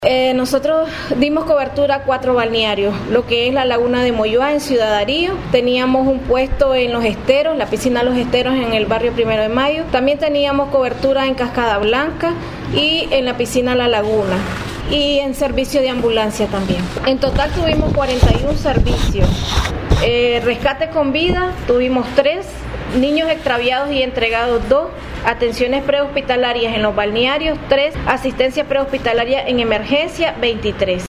Nosotros dimos cobertura a 4 balnearios, lo que es la Laguna de Moyoá en Ciudad Darío. Teníamos un puesto en Los Esteros, la piscina Los Esteros en el barrio 1 de Mayo. También teníamos cobertura en Cascada Blanca y en la piscina La Laguna. Y en servicio de ambulancia también. En total tuvimos 41 servicios. Rescate con vida, tuvimos 3. Niños extraviados y entregados 2, atenciones prehospitalarias en los balnearios 3, asistencia prehospitalaria en emergencia 23.